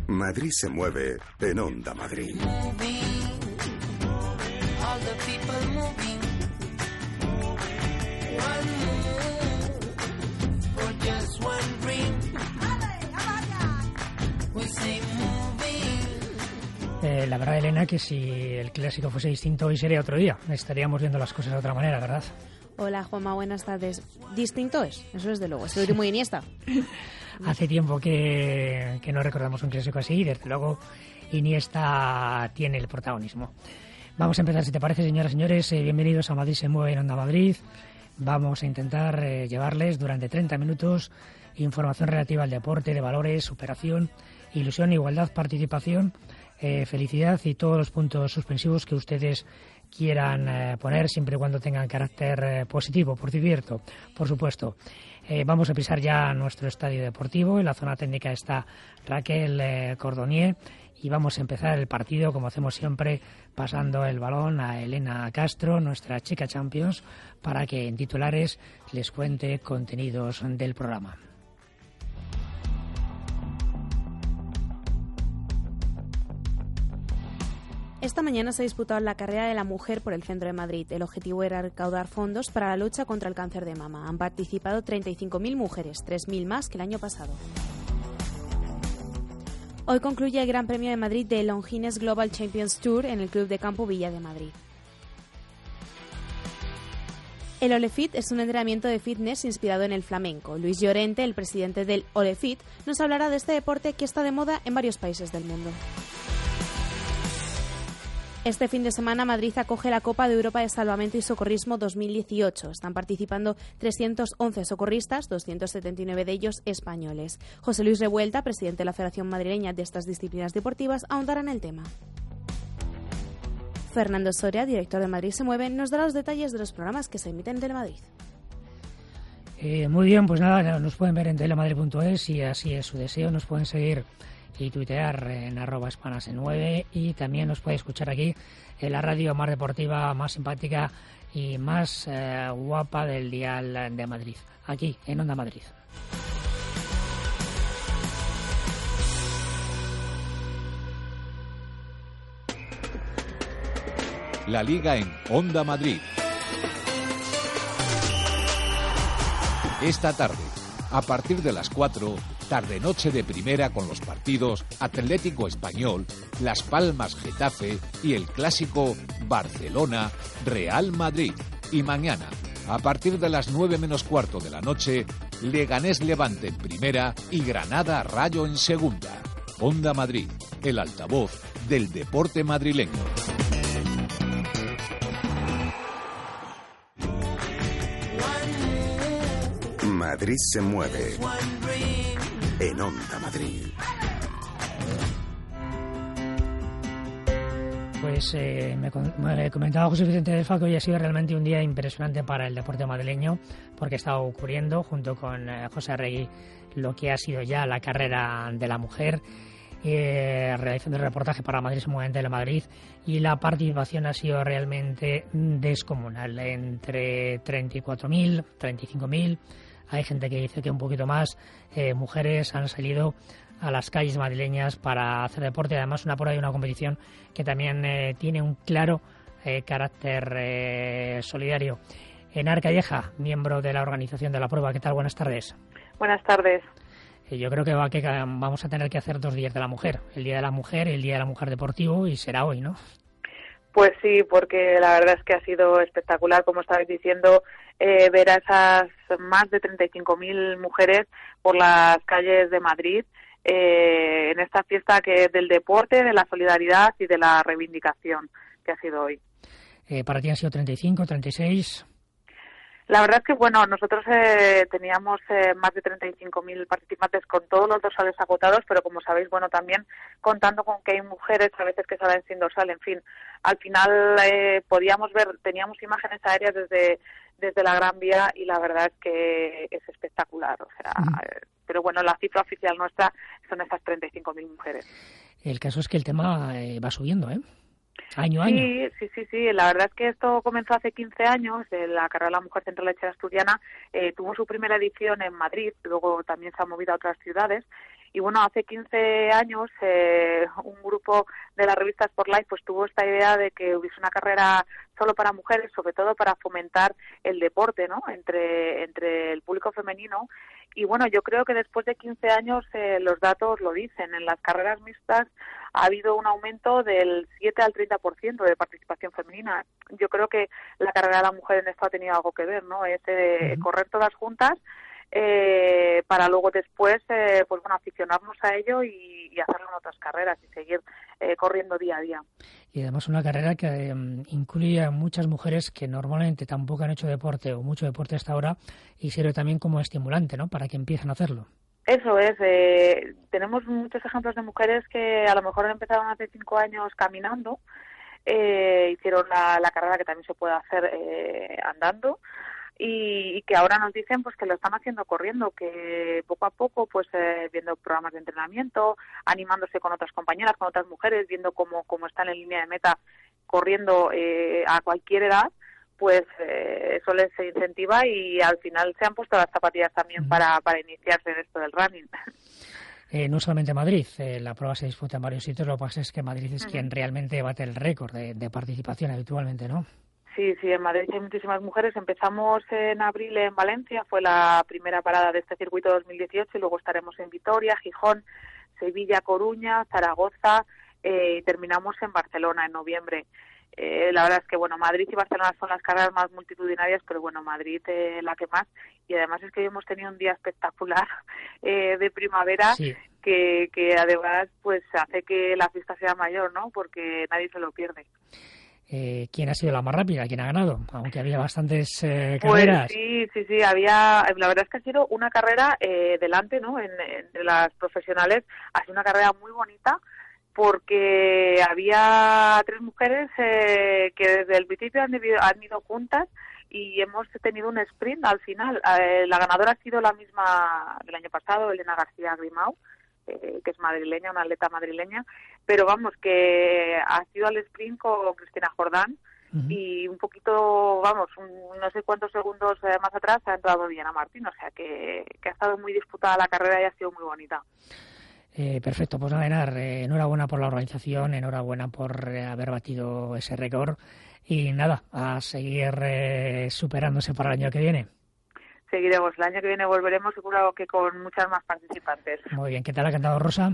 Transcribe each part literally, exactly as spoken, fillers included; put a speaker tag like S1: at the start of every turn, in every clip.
S1: Madrid se mueve en Onda Madrid.
S2: Eh, la verdad, Elena, que si el clásico fuese distinto hoy sería otro día. Estaríamos viendo las cosas de otra manera, ¿verdad?
S3: Hola, Juanma, buenas tardes. Distinto es, eso es de luego. Es el último Iniesta.
S2: Hace tiempo que, que no recordamos un clásico así y desde luego Iniesta tiene el protagonismo. Vamos a empezar, si te parece, señoras y señores. Eh, bienvenidos a Madrid se mueve en Onda Madrid. Vamos a intentar eh, llevarles durante treinta minutos información relativa al deporte, de valores, superación, ilusión, igualdad, participación, eh, felicidad y todos los puntos suspensivos que ustedes quieran eh, poner, siempre y cuando tengan carácter eh, positivo, por cierto, por supuesto. Eh, vamos a pisar ya nuestro estadio deportivo. En la zona técnica está Raquel eh, Cordonier y vamos a empezar el partido, como hacemos siempre, pasando el balón a Elena Castro, nuestra chica Champions, para que en titulares les cuente contenidos del programa.
S3: Esta mañana se ha disputado la carrera de la mujer por el centro de Madrid. El objetivo era recaudar fondos para la lucha contra el cáncer de mama. Han participado treinta y cinco mil mujeres, tres mil más que el año pasado. Hoy concluye el Gran Premio de Madrid de Longines Global Champions Tour en el Club de Campo Villa de Madrid. El OleFit es un entrenamiento de fitness inspirado en el flamenco. Luis Llorente, el presidente del OleFit, nos hablará de este deporte que está de moda en varios países del mundo. Este fin de semana Madrid acoge la Copa de Europa de Salvamento y Socorrismo dos mil dieciocho. Están participando trescientos once socorristas, doscientos setenta y nueve de ellos españoles. José Luis Revuelta, presidente de la Federación Madrileña de estas disciplinas deportivas, ahondará en el tema. Fernando Soria, director de Madrid se mueve, nos dará los detalles de los programas que se emiten en Telemadrid.
S2: Eh, muy bien, pues nada, nos pueden ver en telemadrid punto es y así es su deseo. Nos pueden seguir y tuitear en arroba hispanas nueve y también nos puede escuchar aquí en la radio más deportiva, más simpática y más eh, guapa del dial de Madrid, aquí en Onda Madrid.
S4: La Liga en Onda Madrid. Esta tarde, a partir de las cuatro, tarde-noche de primera con los partidos Atlético Español, Las Palmas Getafe y el clásico Barcelona-Real Madrid. Y mañana, a partir de las nueve menos cuarto de la noche, Leganés Levante en primera y Granada Rayo en segunda. Onda Madrid, el altavoz del deporte madrileño.
S1: Madrid se mueve en Onda Madrid.
S2: Pues eh, me, me comentaba José Vicente del Falco que hoy ha sido realmente un día impresionante para el deporte madrileño porque ha estado cubriendo junto con eh, José Arregui lo que ha sido ya la carrera de la mujer, eh, realizando el reportaje para Madrid se mueve en Telemadrid y la participación ha sido realmente descomunal, entre treinta y cuatro mil, treinta y cinco mil. Hay gente que dice que un poquito más, eh, mujeres han salido a las calles madrileñas para hacer deporte. Además, una prueba y una competición que también eh, tiene un claro eh, carácter eh, solidario. Enar Calleja, miembro de la organización de la prueba. ¿Qué tal? Buenas tardes.
S5: Buenas tardes.
S2: Eh, yo creo que, va, que vamos a tener que hacer dos días de la mujer. El Día de la Mujer y el Día de la Mujer Deportivo, y será hoy, ¿no?
S5: Pues sí, porque la verdad es que ha sido espectacular, como estabais diciendo, eh, ver a esas más de treinta y cinco mil mujeres por las calles de Madrid eh, en esta fiesta que es del deporte, de la solidaridad y de la reivindicación que ha sido hoy.
S2: Eh, ¿Para ti han sido treinta y cinco, treinta y seis?
S5: La verdad es que, bueno, nosotros eh, teníamos eh, más de treinta y cinco mil participantes con todos los dorsales agotados, pero como sabéis, bueno, también contando con que hay mujeres a veces que salen sin dorsal, en fin, al final eh, podíamos ver, teníamos imágenes aéreas desde desde la Gran Vía y la verdad es que es espectacular, o sea, uh-huh. eh, pero bueno, la cifra oficial nuestra son esas treinta y cinco mil mujeres.
S2: El caso es que el tema eh, va subiendo, ¿eh? Año a
S5: sí,
S2: año.
S5: Sí, sí, sí. La verdad es que esto comenzó hace quince años. Eh, la carrera de la mujer central lechera asturiana eh, tuvo su primera edición en Madrid, luego también se ha movido a otras ciudades Y bueno, hace quince años eh, un grupo de la revista Sport Life pues tuvo esta idea de que hubiese una carrera solo para mujeres, sobre todo para fomentar el deporte, ¿no? Entre, entre el público femenino. Y bueno, yo creo que después de quince años eh, los datos lo dicen. En las carreras mixtas ha habido un aumento del siete al treinta por ciento de participación femenina. Yo creo que la carrera de la mujer en esto ha tenido algo que ver, ¿no? Es eh, uh-huh. correr todas juntas eh, para luego después eh, pues bueno, aficionarnos a ello y, y hacerlo en otras carreras y seguir eh, corriendo día a día.
S2: Y además una carrera que eh, incluye a muchas mujeres que normalmente tampoco han hecho deporte o mucho deporte hasta ahora y sirve también como estimulante, ¿no? Para que empiecen a hacerlo.
S5: Eso es, eh, tenemos muchos ejemplos de mujeres que a lo mejor empezaron hace cinco años caminando, eh, hicieron la, la carrera que también se puede hacer eh, andando y, y que ahora nos dicen pues que lo están haciendo corriendo, que poco a poco pues eh, viendo programas de entrenamiento, animándose con otras compañeras, con otras mujeres, viendo cómo, cómo están en línea de meta corriendo eh, a cualquier edad, pues eh, eso les incentiva y al final se han puesto las zapatillas también para, para iniciarse en esto del running.
S2: Eh, no solamente Madrid, eh, la prueba se disputa en varios sitios, lo que pasa es que Madrid es uh-huh. quien realmente bate el récord de, de participación habitualmente, ¿no?
S5: Sí, sí, en Madrid hay muchísimas mujeres. Empezamos en abril en Valencia, fue la primera parada de este circuito dos mil dieciocho y luego estaremos en Vitoria, Gijón, Sevilla, Coruña, Zaragoza eh, y terminamos en Barcelona en noviembre. Eh, la verdad es que, bueno, Madrid y Barcelona son las carreras más multitudinarias, pero bueno, Madrid eh, la que más. Y además es que hoy hemos tenido un día espectacular eh, de primavera sí. que, que además pues hace que la fiesta sea mayor, ¿no? Porque nadie se lo pierde.
S2: Eh, ¿Quién ha sido la más rápida? ¿Quién ha ganado? Aunque había bastantes eh, carreras.
S5: Pues sí, sí, sí, había, la verdad es que ha sido una carrera eh, delante, ¿no? En, entre las profesionales ha sido una carrera muy bonita, porque había tres mujeres eh, que desde el principio han, debido, han ido juntas y hemos tenido un sprint al final. Eh, la ganadora ha sido la misma del año pasado, Elena García Grimau, eh, que es madrileña, una atleta madrileña, pero vamos, que ha sido al sprint con Cristina Jordán uh-huh. y un poquito, vamos, un, no sé cuántos segundos eh, más atrás ha entrado Diana Martín, o sea que, que ha estado muy disputada la carrera y ha sido muy bonita.
S2: Eh, perfecto, pues nada, Enar, eh, enhorabuena por la organización, enhorabuena por eh, haber batido ese récord y nada, a seguir eh, superándose para el año que viene.
S5: Seguiremos, el año que viene volveremos seguro que con muchas más participantes.
S2: Muy bien, ¿qué tal ha cantado Rosa?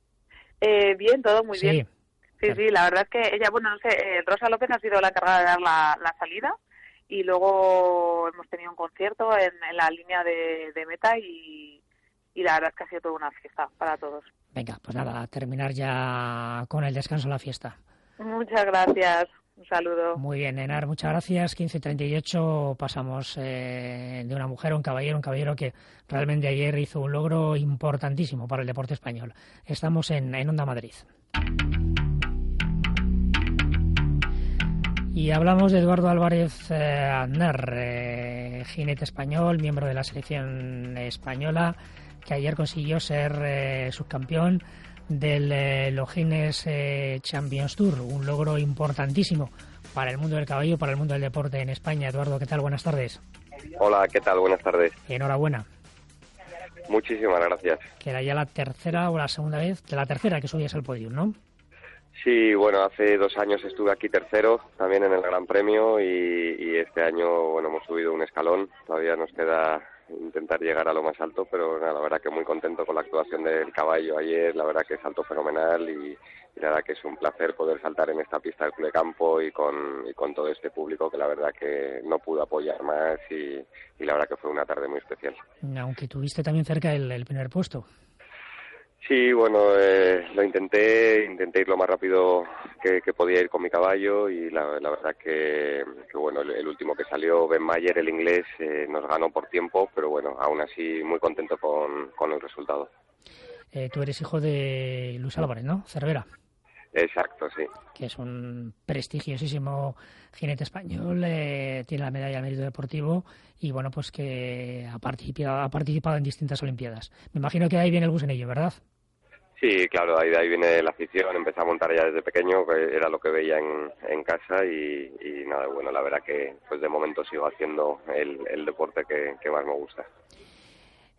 S5: Eh, bien, todo muy
S2: sí.
S5: bien. Sí, claro. Sí, la verdad es que ella, bueno, no sé, eh, Rosa López ha sido la encargada de dar la, la salida y luego hemos tenido un concierto en, en la línea de, de meta y y la verdad es que ha sido toda una fiesta para todos.
S2: Venga, pues nada, a terminar ya con el descanso de la fiesta.
S5: Muchas gracias, un saludo.
S2: Muy bien, Enar, muchas gracias. quince treinta y ocho pasamos eh, de una mujer a un caballero, un caballero que realmente ayer hizo un logro importantísimo para el deporte español. Estamos en, en Onda Madrid. Y hablamos de Eduardo Álvarez eh, Aznar, eh, jinete español, miembro de la selección española, que ayer consiguió ser eh, subcampeón del eh, Logines eh, Champions Tour, un logro importantísimo para el mundo del caballo, para el mundo del deporte en España. Eduardo, ¿qué tal? Buenas tardes.
S6: Hola, ¿qué tal? Buenas tardes.
S2: Enhorabuena.
S6: Muchísimas gracias.
S2: Que era ya la tercera o la segunda vez, de la tercera que subías al podio, ¿no?
S6: Sí, bueno, hace dos años estuve aquí tercero, también en el Gran Premio, y, y este año, bueno, hemos subido un escalón. Todavía nos queda intentar llegar a lo más alto, pero nada, la verdad que muy contento con la actuación del caballo ayer, la verdad que saltó fenomenal y, y la verdad que es un placer poder saltar en esta pista del Club de Campo y con, y con todo este público que la verdad que no pudo apoyar más y, y la verdad que fue una tarde muy especial.
S2: Aunque tuviste también cerca el, el primer puesto.
S6: Sí, bueno, eh, lo intenté, intenté ir lo más rápido que, que podía ir con mi caballo y la, la verdad que, que bueno, el, el último que salió, Ben Mayer, el inglés, eh, nos ganó por tiempo, pero bueno, aún así muy contento con, con el resultado.
S2: Eh, tú eres hijo de Luis Álvarez, ¿no? Cervera.
S6: Exacto, sí.
S2: Que es un prestigiosísimo jinete español, eh, tiene la medalla al mérito deportivo y bueno, pues que ha participado, ha participado en distintas olimpiadas. Me imagino que ahí viene el gusanillo, ¿verdad?
S6: Sí, claro, ahí de ahí viene la afición, empecé a montar ya desde pequeño, que era lo que veía en, en casa y, y nada, bueno, la verdad que pues de momento sigo haciendo el, el deporte que, que más me gusta.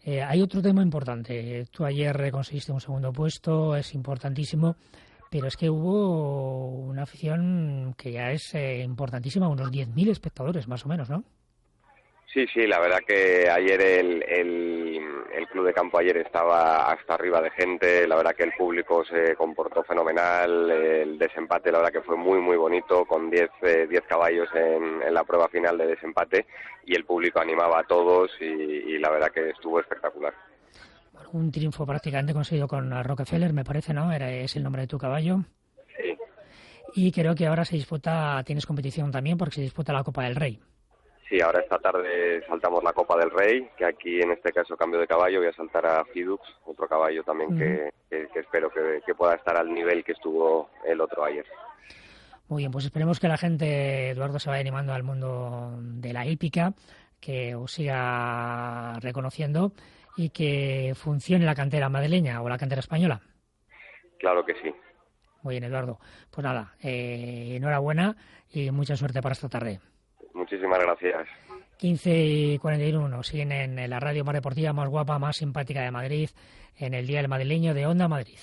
S2: Eh, hay otro tema importante. Tú ayer conseguiste un segundo puesto, es importantísimo, pero es que hubo una afición que ya es eh, importantísima, unos diez mil espectadores más o menos, ¿no?
S6: Sí, sí, la verdad que ayer el, el, el club de campo ayer estaba hasta arriba de gente, la verdad que el público se comportó fenomenal, el desempate la verdad que fue muy muy bonito, con diez caballos en, en la prueba final de desempate, y el público animaba a todos y, y la verdad que estuvo espectacular.
S2: Bueno, un triunfo prácticamente conseguido con Rockefeller, me parece, ¿no? Era, es el nombre de tu caballo.
S6: Sí.
S2: Y creo que ahora se disputa, tienes competición también porque se disputa la Copa del Rey.
S6: Sí, ahora esta tarde saltamos la Copa del Rey, que aquí en este caso cambio de caballo, voy a saltar a Fidux, otro caballo también uh-huh. que, que, que espero que, que pueda estar al nivel que estuvo el otro ayer.
S2: Muy bien, pues esperemos que la gente, Eduardo, se vaya animando al mundo de la hípica, que os siga reconociendo y que funcione la cantera madrileña o la cantera española.
S6: Claro que sí.
S2: Muy bien, Eduardo. Pues nada, eh, enhorabuena y mucha suerte para esta tarde.
S6: Muchísimas gracias.
S2: quince y cuarenta y uno siguen en la radio más deportiva, más guapa, más simpática de Madrid, en el Día del Madrileño de Onda Madrid.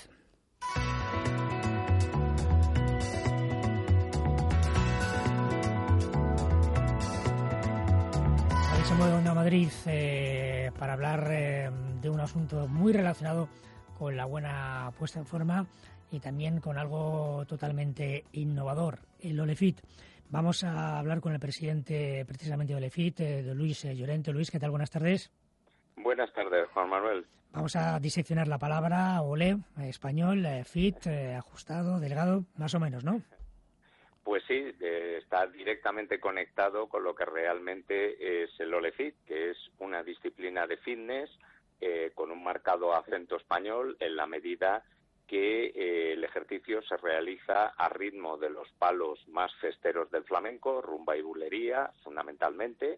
S2: Ahí se mueve Onda Madrid eh, para hablar eh, de un asunto muy relacionado con la buena puesta en forma y también con algo totalmente innovador, el Olefit. Vamos a hablar con el presidente precisamente de Olefit, de Luis Llorente. Luis, ¿qué tal? Buenas tardes.
S7: Buenas tardes, Juan Manuel.
S2: Vamos a diseccionar la palabra ole, español, fit, ajustado, delgado, más o menos, ¿no?
S7: Pues sí, eh, está directamente conectado con lo que realmente es el Olefit, que es una disciplina de fitness eh, con un marcado acento español en la medida que eh, el ejercicio se realiza a ritmo de los palos más festeros del flamenco, rumba y bulería, fundamentalmente,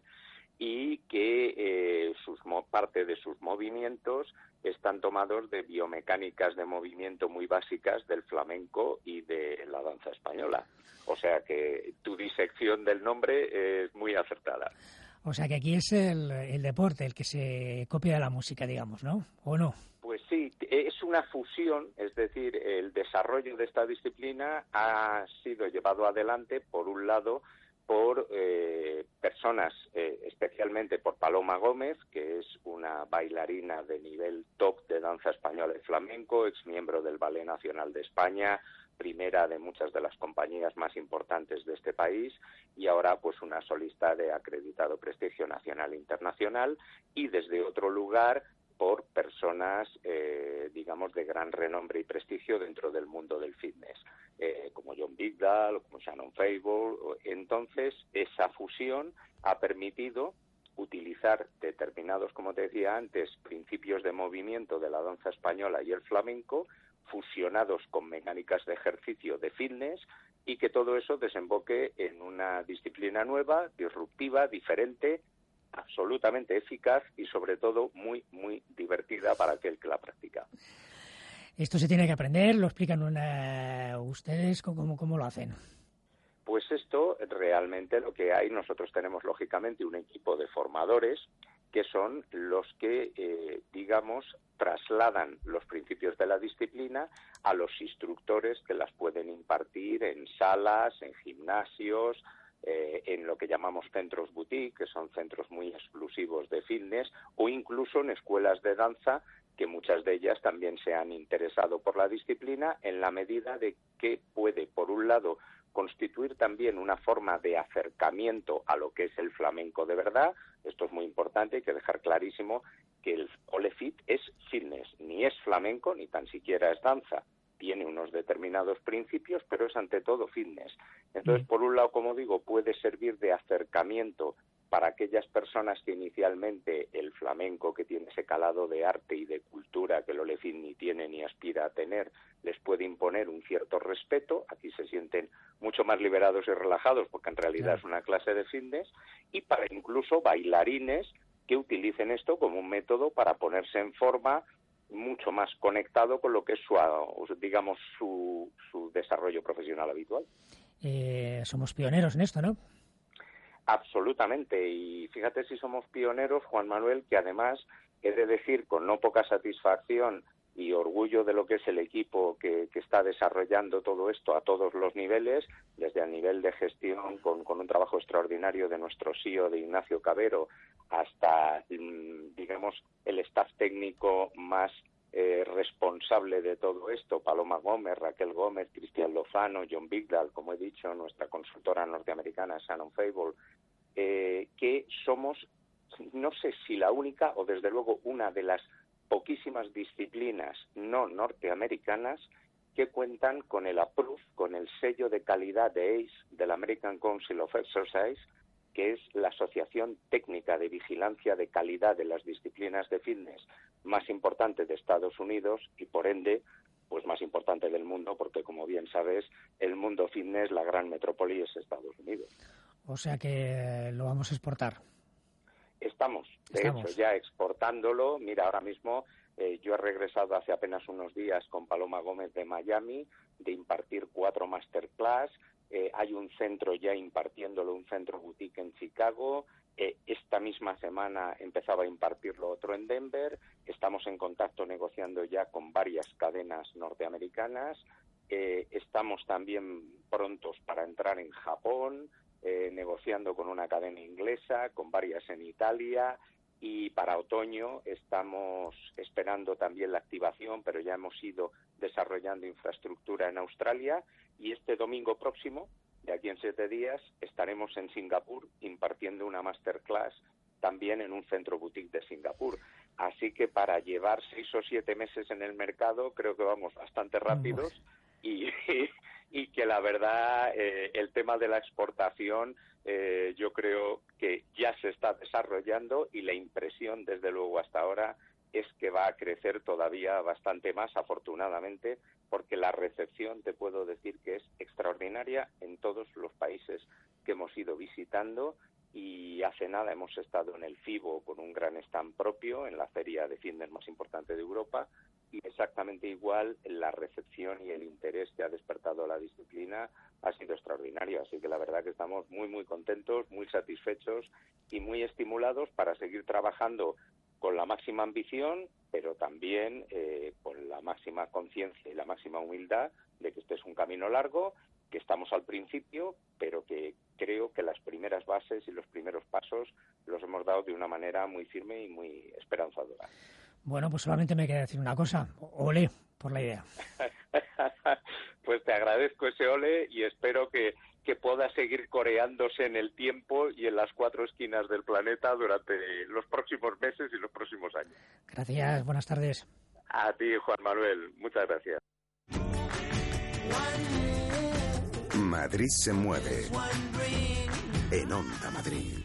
S7: y que eh, sus, parte de sus movimientos están tomados de biomecánicas de movimiento muy básicas del flamenco y de la danza española. O sea que tu disección del nombre es muy acertada.
S2: O sea que aquí es el, el deporte el que se copia de la música, digamos, ¿no? ¿O no?
S7: Pues sí, es una fusión, es decir, el desarrollo de esta disciplina ha sido llevado adelante, por un lado, por eh, personas, eh, especialmente por Paloma Gómez, que es una bailarina de nivel top de danza española y flamenco, exmiembro del Ballet Nacional de España, primera de muchas de las compañías más importantes de este país y ahora pues una solista de acreditado prestigio nacional e internacional, y desde otro lugar por personas, eh, digamos, de gran renombre y prestigio dentro del mundo del fitness, eh, como John Bigdal, como Shannon Fable. Entonces, esa fusión ha permitido utilizar determinados, como te decía antes, principios de movimiento de la danza española y el flamenco, fusionados con mecánicas de ejercicio de fitness, y que todo eso desemboque en una disciplina nueva, disruptiva, diferente, absolutamente eficaz y sobre todo muy, muy divertida para aquel que la practica.
S2: Esto se tiene que aprender, lo explican una, ustedes, ¿cómo, cómo lo hacen?
S7: Pues esto realmente lo que hay, nosotros tenemos lógicamente un equipo de formadores que son los que, eh, digamos, trasladan los principios de la disciplina a los instructores que las pueden impartir en salas, en gimnasios, eh, en lo que llamamos centros boutique, que son centros muy exclusivos de fitness, o incluso en escuelas de danza, que muchas de ellas también se han interesado por la disciplina en la medida de que puede, por un lado, constituir también una forma de acercamiento a lo que es el flamenco de verdad. Esto es muy importante, hay que dejar clarísimo que el Olefit es fitness, ni es flamenco, ni tan siquiera es danza. Tiene unos determinados principios, pero es ante todo fitness. Entonces, por un lado, como digo, puede servir de acercamiento para aquellas personas que inicialmente el flamenco, que tiene ese calado de arte y de cultura que el Olefit ni tiene ni aspira a tener, les puede imponer un cierto respeto. Aquí se sienten mucho más liberados y relajados porque en realidad es una clase de fitness, y para incluso bailarines que utilicen esto como un método para ponerse en forma mucho más conectado con lo que es su, digamos, su, su desarrollo profesional habitual.
S2: Eh, somos pioneros en esto, ¿no?
S7: Absolutamente, y fíjate si somos pioneros, Juan Manuel, que además He de decir con no poca satisfacción y orgullo de lo que es el equipo que, que está desarrollando todo esto a todos los niveles, desde el nivel de gestión con, con un trabajo extraordinario de nuestro C E O, de Ignacio Cabero, hasta, digamos, el staff técnico más eh, responsable de todo esto, Paloma Gómez, Raquel Gómez, Cristian Lozano, John Bigdal, como he dicho, nuestra consultora norteamericana Shannon Fable, eh, que somos, no sé si la única o desde luego una de las poquísimas disciplinas no norteamericanas que cuentan con el approve, con el sello de calidad de A C E, del American Council of Exercise, que es la asociación técnica de vigilancia de calidad de las disciplinas de fitness más importante de Estados Unidos y, por ende, pues más importante del mundo, porque, como bien sabes, el mundo fitness, la gran metrópoli es Estados Unidos.
S2: O sea que lo vamos a exportar.
S7: Estamos, de
S2: Estamos.
S7: hecho, ya exportándolo. Mira, ahora mismo eh, yo he regresado hace apenas unos días con Paloma Gómez de Miami de impartir cuatro masterclass. Eh, hay un centro ya impartiéndolo, un centro boutique en Chicago. Eh, esta misma semana empezaba a impartirlo otro en Denver. Estamos en contacto negociando ya con varias cadenas norteamericanas. Eh, estamos también prontos para entrar en Japón. Eh, negociando con una cadena inglesa, con varias en Italia, y para otoño estamos esperando también la activación, pero ya hemos ido desarrollando infraestructura en Australia, y este domingo próximo, de aquí en siete días, estaremos en Singapur impartiendo una masterclass también en un centro boutique de Singapur. Así que para llevar seis o siete meses en el mercado creo que vamos bastante rápidos. Y, y que la verdad eh, el tema de la exportación eh, yo creo que ya se está desarrollando, y la impresión desde luego hasta ahora es que va a crecer todavía bastante más, afortunadamente, porque la recepción te puedo decir que es extraordinaria en todos los países que hemos ido visitando. Y hace nada hemos estado en el FIBO con un gran stand propio en la feria de fitness más importante de Europa, y exactamente igual la recepción y el interés que ha despertado la disciplina ha sido extraordinario. Así que la verdad que estamos muy muy contentos, muy satisfechos y muy estimulados para seguir trabajando con la máxima ambición, pero también eh, con la máxima conciencia y la máxima humildad de que este es un camino largo, que estamos al principio, pero que creo que las primeras bases y los primeros pasos los hemos dado de una manera muy firme y muy esperanzadora.
S2: Bueno, pues solamente me queda decir una cosa. Ole por la idea.
S7: Pues te agradezco ese ole y espero que, que pueda seguir coreándose en el tiempo y en las cuatro esquinas del planeta durante los próximos meses y los próximos años.
S2: Gracias, buenas tardes.
S7: A ti, Juan Manuel. Muchas gracias.
S1: Madrid se mueve en Onda Madrid.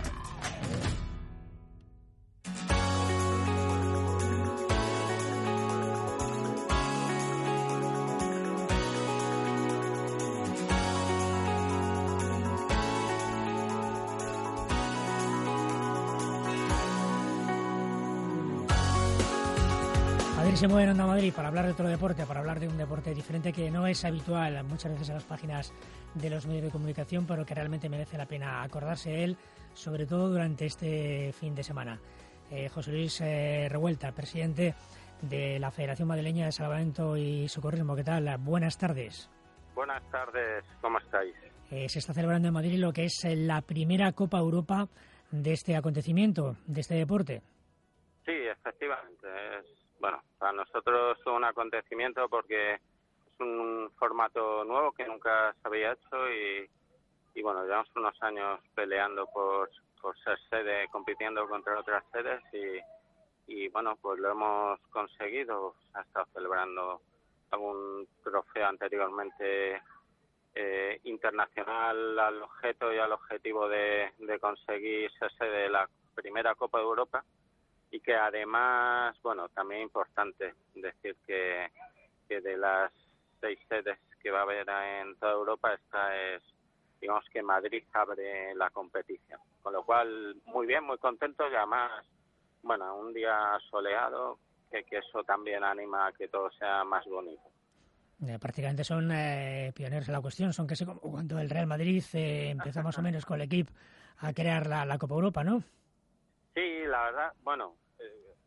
S2: Madrid se mueve en Onda Madrid para hablar de otro deporte, para hablar de un deporte diferente que no es habitual muchas veces en las páginas de los medios de comunicación, pero que realmente merece la pena acordarse de él, sobre todo durante este fin de semana. Eh, José Luis eh, Revuelta, presidente de la Federación Madrileña de Salvamento y Socorrismo. ¿Qué tal? Buenas tardes.
S8: Buenas tardes, ¿cómo estáis?
S2: Eh, se está celebrando en Madrid lo que es la primera Copa Europa de este acontecimiento, de este deporte.
S8: Sí, efectivamente. Es, bueno, para nosotros es un acontecimiento porque es un formato nuevo que nunca se había hecho y, y bueno, llevamos unos años peleando por, por ser sede, compitiendo contra otras sedes y, y bueno, pues lo hemos conseguido. Se ha estado celebrando algún trofeo anteriormente eh, internacional al objeto y al objetivo de, de conseguir ser sede de la primera Copa de Europa. Y que además, bueno, también importante decir que, que de las seis sedes que va a haber en toda Europa, esta es, digamos que Madrid abre la competición. Con lo cual, muy bien, muy contento y además, bueno, un día soleado, que, que eso también anima a que todo sea más bonito.
S2: Eh, prácticamente son eh, pioneros en la cuestión, son casi como cuando el Real Madrid eh, empezó más o menos con el equipo a crear la, la Copa Europa, ¿no?
S8: Sí, la verdad, bueno, eh,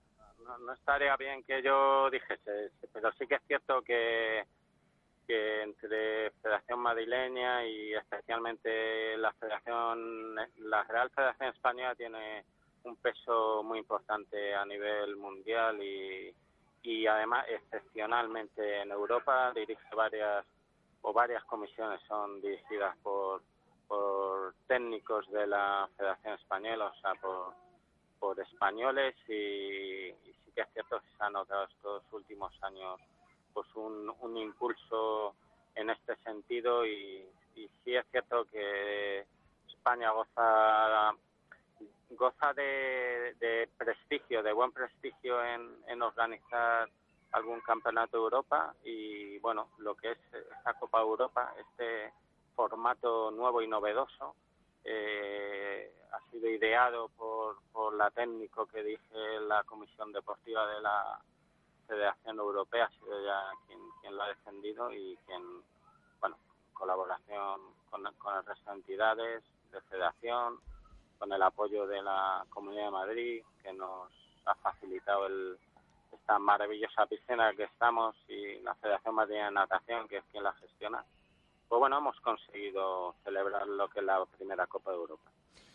S8: no, no estaría bien que yo dijese, pero sí que es cierto que, que entre Federación Madrileña y especialmente la Federación, la Real Federación Española tiene un peso muy importante a nivel mundial y, y además excepcionalmente en Europa dirige varias o varias comisiones son dirigidas por por técnicos de la Federación Española, o sea, por, por españoles y, y sí que es cierto que se ha notado estos últimos años pues un, un impulso en este sentido y, y sí es cierto que España goza goza de, de prestigio, de buen prestigio en, en organizar algún campeonato de Europa y bueno, lo que es esta Copa Europa, este formato nuevo y novedoso, eh, ha sido ideado por, por la técnico que dirige la Comisión Deportiva de la Federación Europea, ha sido ya quien, quien lo ha defendido y quien, bueno, en colaboración con, con el resto de entidades de federación, con el apoyo de la Comunidad de Madrid, que nos ha facilitado el, esta maravillosa piscina que estamos, y la Federación Madrileña de Natación, que es quien la gestiona. Pues bueno, hemos conseguido celebrar lo que es la primera Copa de Europa.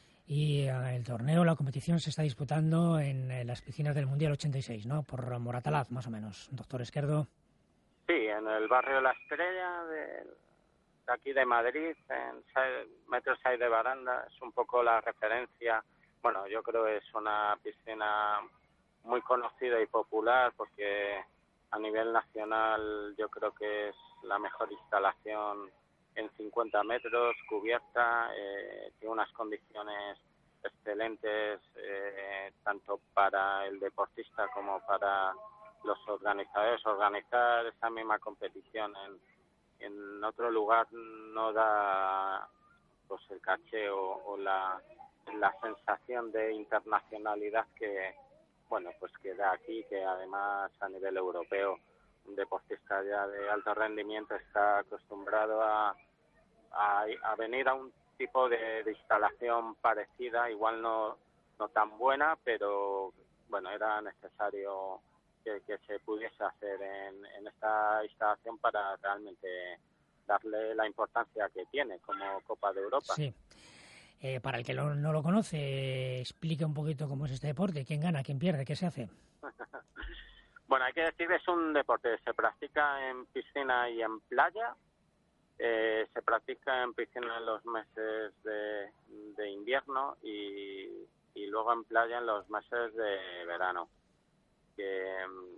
S2: Y uh, el torneo, la competición se está disputando en, en las piscinas del Mundial ochenta y seis, ¿no? Por Moratalaz, más o menos. Doctor Esquerdo.
S8: Sí, en el barrio de La Estrella, de, de aquí de Madrid, en metro seis de Baranda, es un poco la referencia. Bueno, yo creo que es una piscina muy conocida y popular porque a nivel nacional yo creo que es la mejor instalación en cincuenta metros, cubierta, eh, tiene unas condiciones excelentes eh, tanto para el deportista como para los organizadores. Organizar esa misma competición en, en otro lugar no da pues el caché o, o la, la sensación de internacionalidad que bueno pues que da aquí, que además a nivel europeo un deportista ya de alto rendimiento está acostumbrado a, a, a venir a un tipo de, de instalación parecida, igual no, no tan buena, pero bueno, era necesario que, que se pudiese hacer en, en esta instalación para realmente darle la importancia que tiene como Copa de Europa.
S2: Sí. Eh, para el que lo, no lo conoce, explique un poquito cómo es este deporte, quién gana, quién pierde, qué se hace.
S8: Bueno, hay que decir que es un deporte que se practica en piscina y en playa. Eh, se practica en piscina en los meses de, de invierno y, y luego en playa en los meses de verano. Que,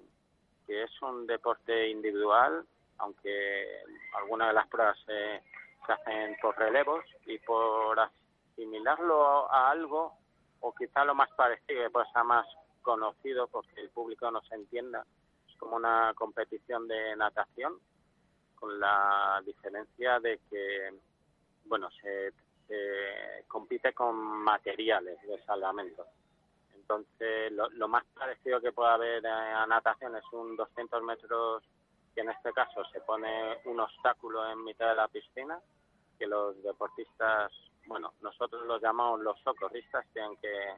S8: que es un deporte individual, aunque algunas de las pruebas se, se hacen por relevos y por asimilarlo a algo, o quizá lo más parecido, pues sea más conocido porque el público no se entienda, es como una competición de natación, con la diferencia de que bueno se, se compite con materiales de salvamento. Entonces lo, lo más parecido que puede haber a natación es un doscientos metros, que en este caso se pone un obstáculo en mitad de la piscina que los deportistas, bueno, nosotros los llamamos los socorristas, tienen que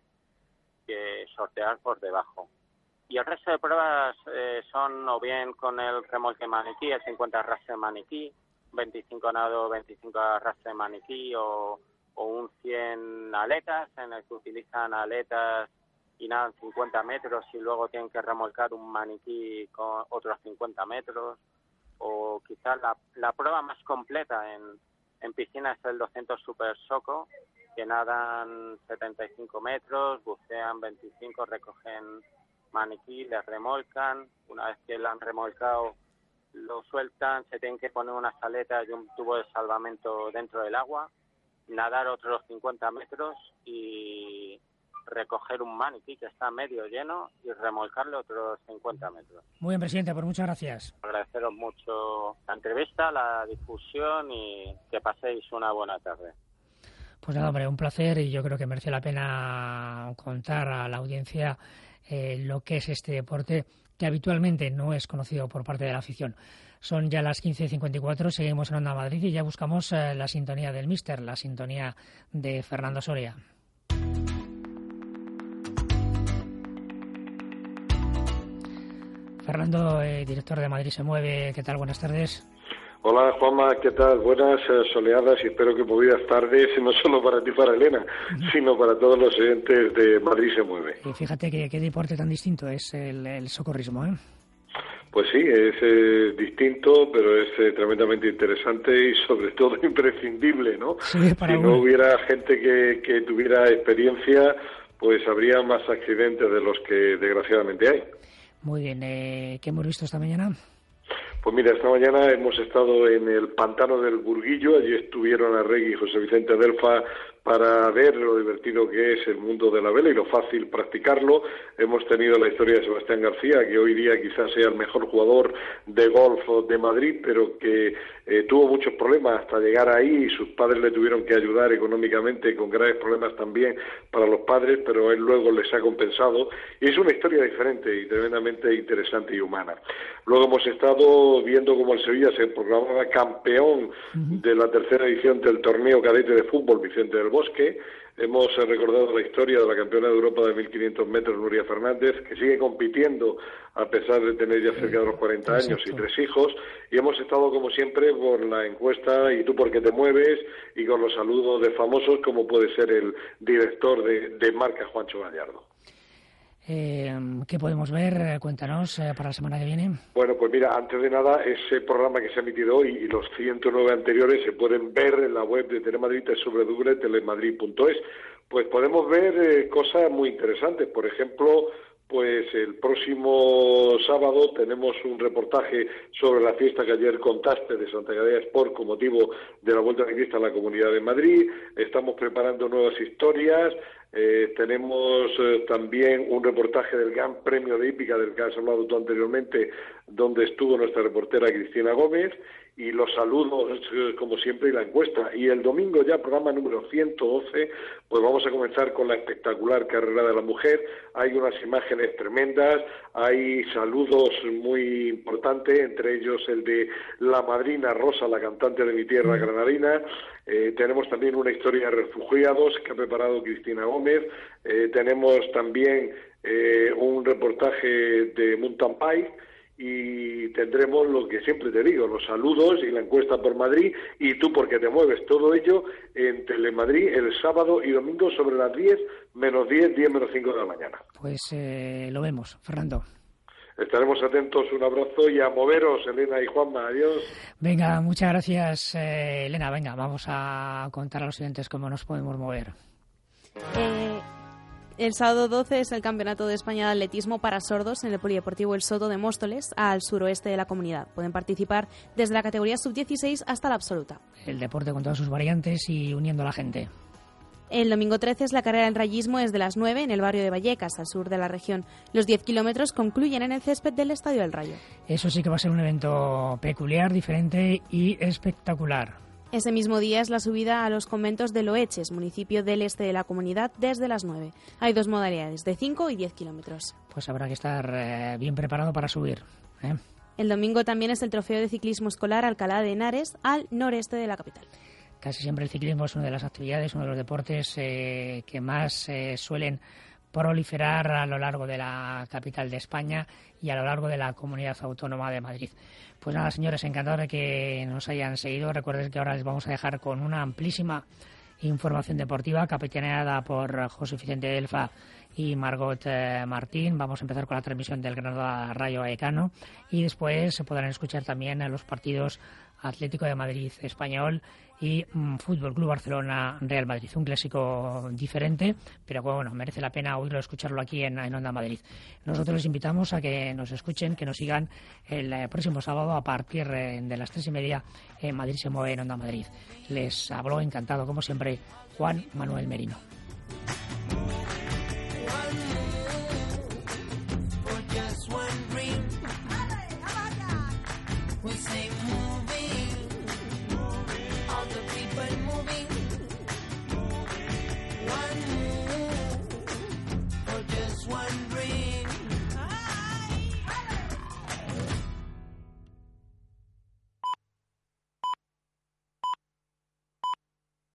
S8: que sortear por debajo. Y el resto de pruebas eh, son o bien con el remolque maniquí, el cincuenta arrastre maniquí, veinticinco nado, veinticinco arrastre maniquí o, o un cien aletas, en el que utilizan aletas y nadan cincuenta metros y luego tienen que remolcar un maniquí con otros cincuenta metros. O quizás la, la prueba más completa en, en piscina es el doscientos super soco, que nadan setenta y cinco metros, bucean veinticinco, recogen maniquí, les remolcan. Una vez que lo han remolcado, lo sueltan, se tienen que poner unas aletas y un tubo de salvamento dentro del agua, nadar otros cincuenta metros y recoger un maniquí que está medio lleno y remolcarle otros cincuenta metros.
S2: Muy bien, presidente, pues muchas gracias.
S8: Agradeceros mucho la entrevista, la difusión y que paséis una buena tarde.
S2: Pues nada, hombre, un placer, y yo creo que merece la pena contar a la audiencia eh, lo que es este deporte, que habitualmente no es conocido por parte de la afición. Son ya las quince cincuenta y cuatro, seguimos en Onda Madrid y ya buscamos eh, la sintonía del míster, la sintonía de Fernando Soria. Fernando, eh, director de Madrid se mueve, ¿qué tal? Buenas tardes.
S9: Hola Juanma, ¿qué tal? Buenas, eh, soleadas y espero que movidas tardes, no solo para ti y para Elena, uh-huh. sino para todos los oyentes de Madrid se mueve.
S2: Y fíjate que qué deporte tan distinto es el, el socorrismo, ¿eh?
S9: Pues sí, es eh, distinto, pero es eh, tremendamente interesante y sobre todo imprescindible, ¿no?
S2: Sí, para
S9: si
S2: uno.
S9: no hubiera gente que, que tuviera experiencia, pues habría más accidentes de los que desgraciadamente hay.
S2: Muy bien, eh, ¿qué hemos visto esta mañana?
S9: Pues mira, esta mañana hemos estado en el pantano del Burguillo, allí estuvieron Arregui y José Vicente Delfa para ver lo divertido que es el mundo de la vela y lo fácil practicarlo. Hemos tenido la historia de Sebastián García, que hoy día quizás sea el mejor jugador de golf de Madrid, pero que eh, tuvo muchos problemas hasta llegar ahí y sus padres le tuvieron que ayudar económicamente, con graves problemas también para los padres, pero él luego les ha compensado. Y es una historia diferente y tremendamente interesante y humana. Luego hemos estado viendo cómo el Sevilla se proclamaba campeón uh-huh. de la tercera edición del torneo cadete de fútbol Vicente del Bosque. Hemos recordado la historia de la campeona de Europa de mil quinientos metros, Nuria Fernández, que sigue compitiendo a pesar de tener ya cerca de los cuarenta años y tres hijos. Y hemos estado, como siempre, por la encuesta ¿Y tú por qué te mueves? Y con los saludos de famosos, como puede ser el director de, de Marca, Juancho Gallardo.
S2: Eh, ¿Qué podemos ver? Cuéntanos eh, para la semana que viene.
S9: Bueno, pues mira, antes de nada, ese programa que se ha emitido hoy y los ciento nueve anteriores se pueden ver en la web de Telemadrid, w w w punto telemadrid punto es. Pues podemos ver eh, cosas muy interesantes. Por ejemplo, pues el próximo sábado tenemos un reportaje sobre la fiesta que ayer contaste de Santa Gadea Sport con motivo de la Vuelta Ciclista a la Comunidad de Madrid. Estamos preparando nuevas historias. Eh, tenemos eh, también un reportaje del Gran Premio de Hípica del que has hablado tú anteriormente, donde estuvo nuestra reportera Cristina Gómez, y los saludos, eh, como siempre, y la encuesta. Y el domingo ya, programa número ciento doce, pues vamos a comenzar con la espectacular carrera de la mujer. Hay unas imágenes tremendas, hay saludos muy importantes, entre ellos el de la madrina Rosa, la cantante de mi tierra granadina. Eh, tenemos también una historia de refugiados que ha preparado Cristina Gómez. Eh, tenemos también eh, un reportaje de Mountain Bike y tendremos lo que siempre te digo, los saludos y la encuesta por Madrid y tú porque te mueves. Todo ello en Telemadrid el sábado y domingo sobre las diez menos diez, diez menos cinco de la mañana.
S2: Pues eh, lo vemos, Fernando.
S9: Estaremos atentos, un abrazo y a moveros, Elena y Juanma, adiós.
S2: Venga, muchas gracias, eh, Elena. Venga, vamos a contar a los oyentes cómo nos podemos mover.
S3: Eh, el sábado doce es el Campeonato de España de Atletismo para sordos en el Polideportivo El Soto de Móstoles, al suroeste de la comunidad. Pueden participar desde la categoría sub dieciséis hasta la absoluta.
S2: El deporte con todas sus variantes y uniendo a la gente.
S3: El domingo trece es la carrera del rayismo desde las nueve en el barrio de Vallecas, al sur de la región. Los diez kilómetros concluyen en el césped del Estadio del Rayo.
S2: Eso sí que va a ser un evento peculiar, diferente y espectacular.
S3: Ese mismo día es la subida a los conventos de Loeches, municipio del este de la comunidad, desde las nueve. Hay dos modalidades, de cinco y diez kilómetros.
S2: Pues habrá que estar eh, bien preparado para subir, ¿eh?
S3: El domingo también es el Trofeo de Ciclismo Escolar Alcalá de Henares, al noreste de la capital.
S2: Casi siempre el ciclismo es una de las actividades, uno de los deportes eh, que más eh, suelen proliferar a lo largo de la capital de España y a lo largo de la Comunidad Autónoma de Madrid. Pues nada, señores, encantado de que nos hayan seguido. Recuerden que ahora les vamos a dejar con una amplísima información deportiva capitaneada por José Vicente Delfa y Margot eh, Martín. Vamos a empezar con la transmisión del Granada Rayo Vallecano y después se podrán escuchar también los partidos Atlético de Madrid Español y mm, Fútbol Club Barcelona Real Madrid. Un clásico diferente, pero bueno, merece la pena oírlo, escucharlo aquí en, en Onda Madrid. Nosotros les invitamos a que nos escuchen, que nos sigan el eh, próximo sábado a partir eh, de las tres y media en Madrid se mueve en Onda Madrid. Les habló encantado, como siempre, Juan Manuel Merino.